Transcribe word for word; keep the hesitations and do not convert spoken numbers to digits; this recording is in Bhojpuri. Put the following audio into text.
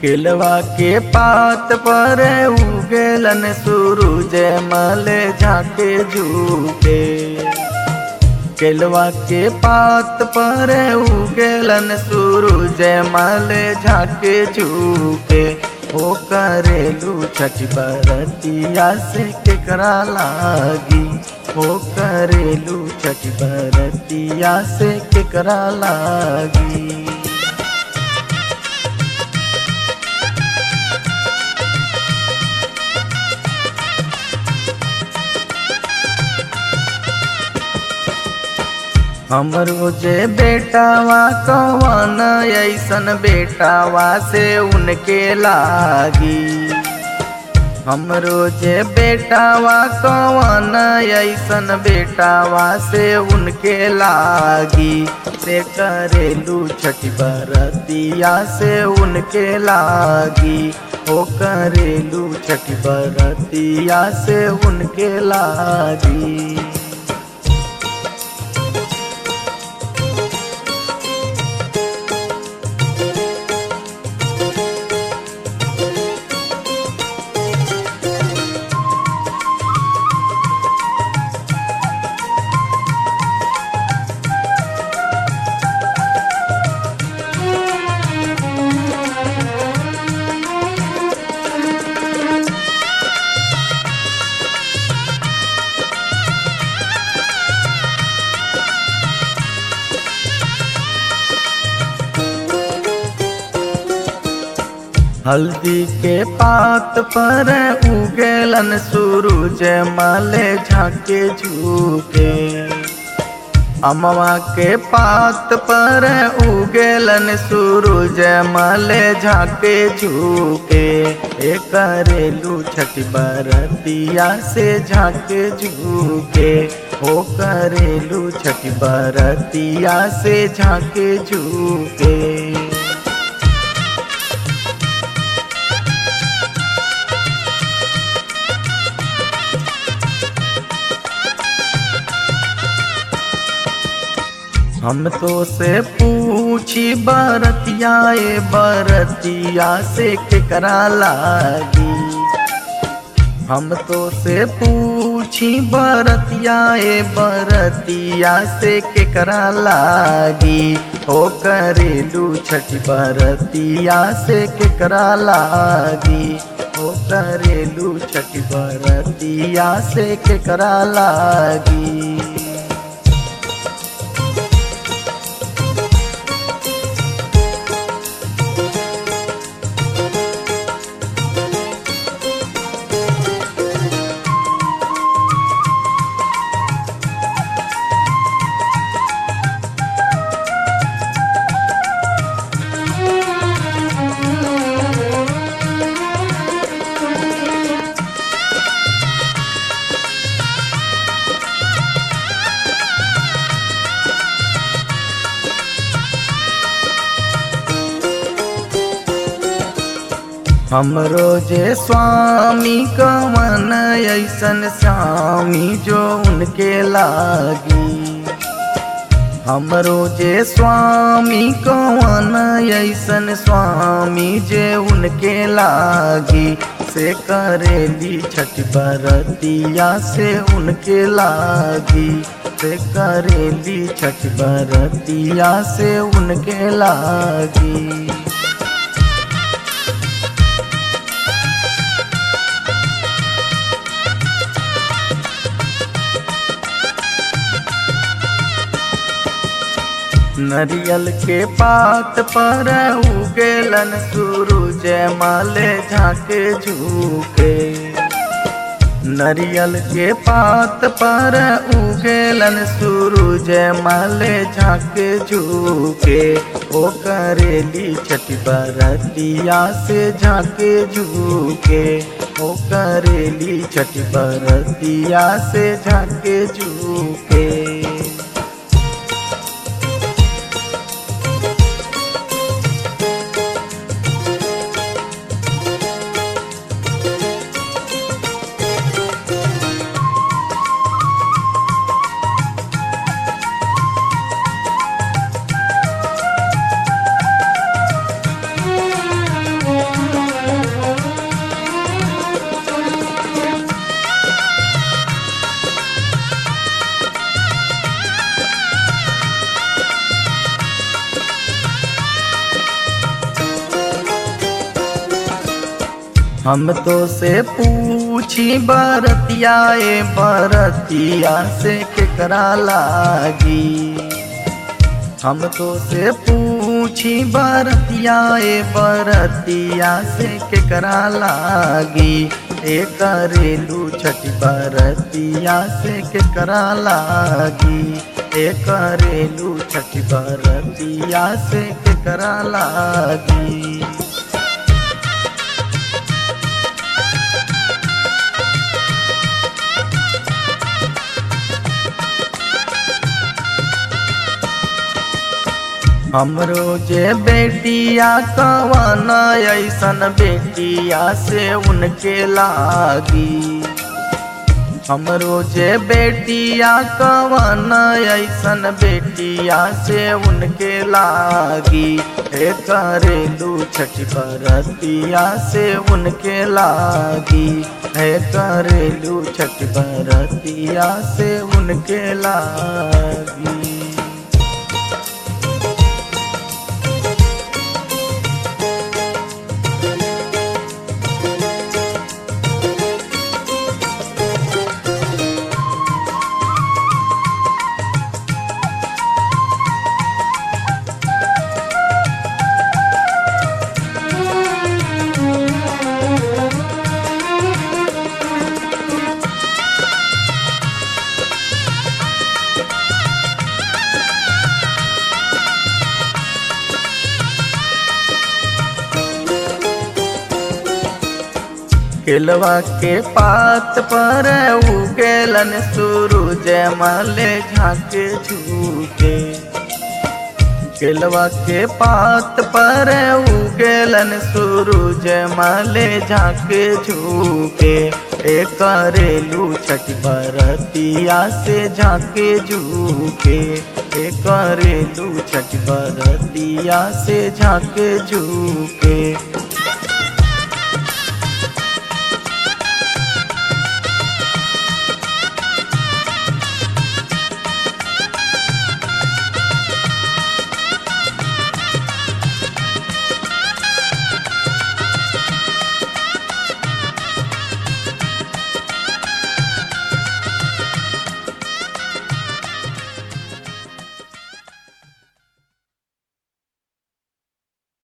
केलवा के पात पर उगेलन सूरज मल झाके झूके। केलवा के पात पर उगेलन सूरज मल झाके झूके। ओ करेलू छठ बरतिया से केकरा लागी। ओ करेलू छठ बरतिया से केकरा लागी। हमरो जे बेटावा कवन ऐसन बेटावा से उनके लागी। हमरो जे बेटावा कवन ऐसन बेटावा से उनके लागी। से करेलू छठ बरतिया से उनके लागी। ओ करेलू छठ बरतिया से उनके लागी। हल्दी के पात पर उगेलन सूरज मल झाके झूके। अमवा के पात पर उगेलन सूरज मल झाके झूके। ए करेलू छठ बरतिया से झाके झूके। ओ करेलू छठ बरतिया से झाके झूके। हम तो से पूछी बरतिया ए बरतिया से केकरा लागी। हम तो से पूछी बरतिया ए बरतिया से केकरा लागी। ओ करेलू छठ बरतिया से केकरा लागी। ओ करेलू छठ बरतिया से केकरा लागी। हमरो जे स्वामी कवन ऐसन स्वामी जो उनके लागी। हमरो जे स्वामी कवन ऐसन स्वामी जे उनके लागी। से करेली छठ बरतिया से उनके लागी। से करेली छठ बरतिया से उनके लागी। नरियल के पात पर उगेलन सूरज मल झाके झूके। नरियल के पात पर उगेलन सूरज मल झाके झूके। ओ करेली छठ बरतिया से झाके झूके। ओ करेली छठ बरतिया से झाके झूके। हम तो से पूछी बरतिया ए बरतिया से केकरा लागी। हम तो से पूछी बरतिया ए बरतिया से केकरा लागी। ए करेलू छठी बरतिया से केकरा लागी। ए करेलू छठी बरतिया से केकरा लागी। हमरो जे बेटिया कवन ऐसन बेटिया से उनके लागी। हमरो जे बेटिया कवन ऐसन बेटिया से उनके लागी। हे करेलू छठी बरतिया से उनके लागी। हे करेलू छठी बरतिया से उनके लागी। केलवा के पात पर उगेलन सूरज मले झाके झूके। केलवा के पात पर उगेलन सूरज मले झाके झूके। ए करेलू छठी बरतिया से झाके झूके। ए करेलू छठी बरतिया से झाके झूके।